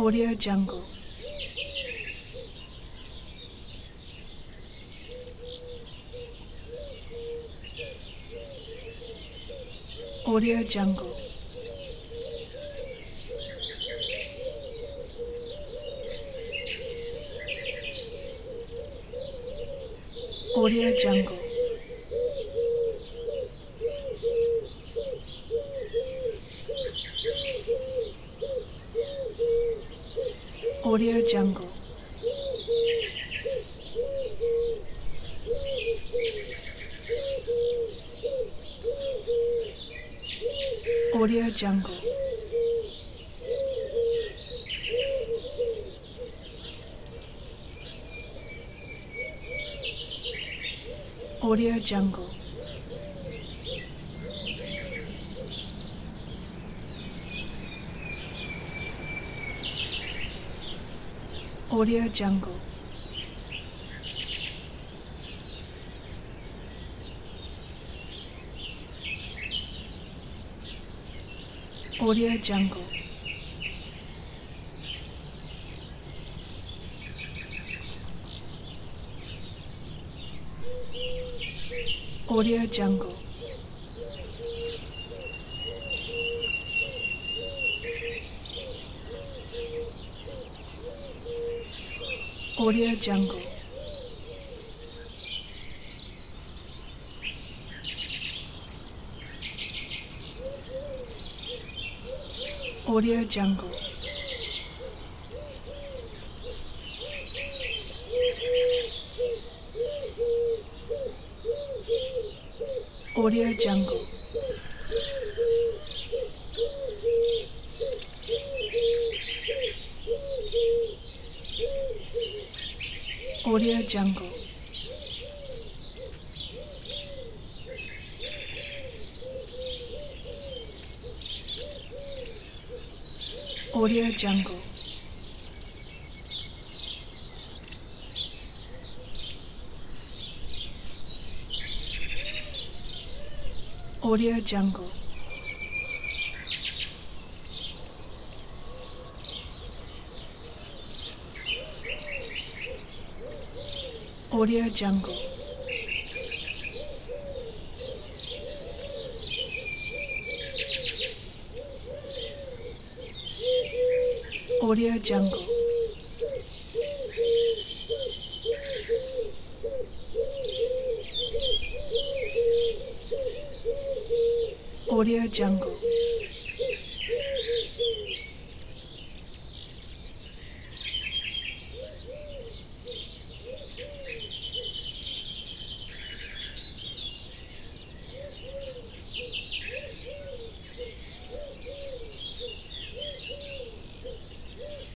Audio Jungle. Audio Jungle. Audio Jungle. Audio Jungle. Audio Jungle. Audio Jungle. Audio Jungle. Audio Jungle. Audio Jungle. Audio Jungle. Audio Jungle. Audio Jungle. Audio Jungle. Audio Jungle. Audio Jungle. Audio Jungle. Audio Jungle. Audio Jungle.